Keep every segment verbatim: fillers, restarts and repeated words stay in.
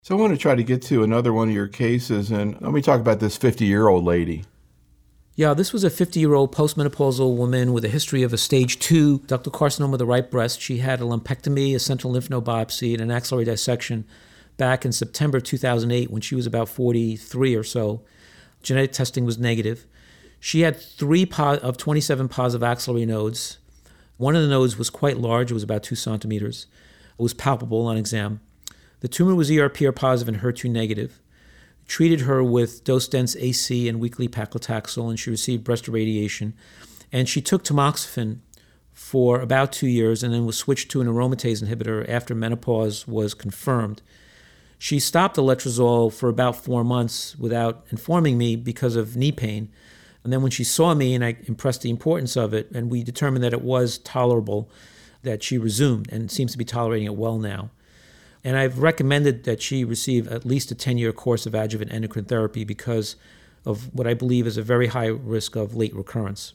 So I want to try to get to another one of your cases, and let me talk about this fifty-year-old lady. Yeah, this was a fifty-year-old postmenopausal woman with a history of a stage two ductal carcinoma of the right breast. She had a lumpectomy, a sentinel lymph node biopsy, and an axillary dissection back in September two thousand eight when she was about forty-three or so. Genetic testing was negative. She had three po- of twenty-seven positive axillary nodes. One of the nodes was quite large. It was about two centimeters. It was palpable on exam. The tumor was E R P R positive and H E R two negative. Treated her with dose-dense A C and weekly paclitaxel, and she received breast irradiation. And she took tamoxifen for about two years and then was switched to an aromatase inhibitor after menopause was confirmed. She stopped the letrozole for about four months without informing me because of knee pain. And then when she saw me and I impressed the importance of it, and we determined that it was tolerable, that she resumed and seems to be tolerating it well now. And I've recommended that she receive at least a ten-year course of adjuvant endocrine therapy because of what I believe is a very high risk of late recurrence.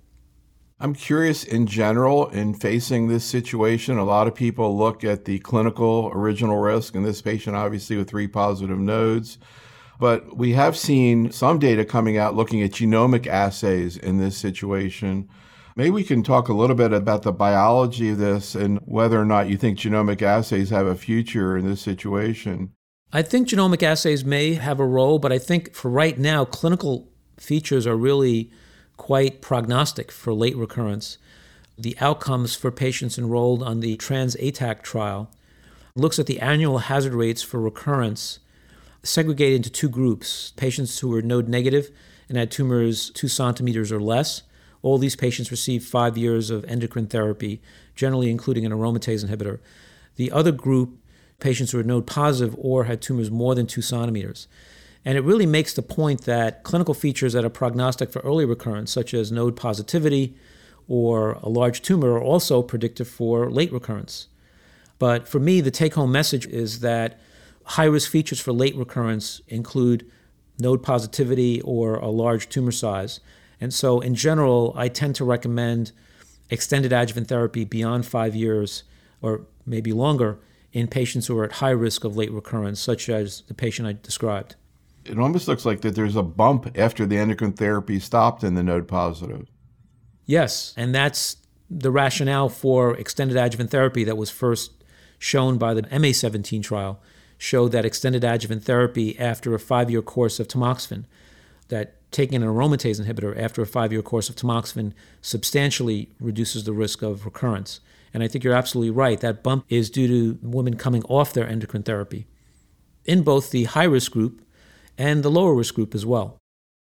I'm curious in general, in facing this situation, a lot of people look at the clinical original risk, and this patient obviously with three positive nodes. But we have seen some data coming out looking at genomic assays in this situation. Maybe we can talk a little bit about the biology of this and whether or not you think genomic assays have a future in this situation. I think genomic assays may have a role, but I think for right now, clinical features are really quite prognostic for late recurrence. The outcomes for patients enrolled on the TransATAC trial looks at the annual hazard rates for recurrence segregated into two groups: patients who were node negative and had tumors two centimeters or less. All these patients received five years of endocrine therapy, generally including an aromatase inhibitor. The other group, patients who were node positive or had tumors more than two centimeters. And it really makes the point that clinical features that are prognostic for early recurrence, such as node positivity or a large tumor, are also predictive for late recurrence. But for me, the take-home message is that high-risk features for late recurrence include node positivity or a large tumor size. And so in general, I tend to recommend extended adjuvant therapy beyond five years or maybe longer in patients who are at high risk of late recurrence, such as the patient I described. It almost looks like that there's a bump after the endocrine therapy stopped in the node positive. Yes, and that's the rationale for extended adjuvant therapy that was first shown by the M A seventeen trial, showed that extended adjuvant therapy after a five-year course of tamoxifen, that taking an aromatase inhibitor after a five-year course of tamoxifen substantially reduces the risk of recurrence. And I think you're absolutely right. That bump is due to women coming off their endocrine therapy in both the high-risk group and the lower-risk group as well.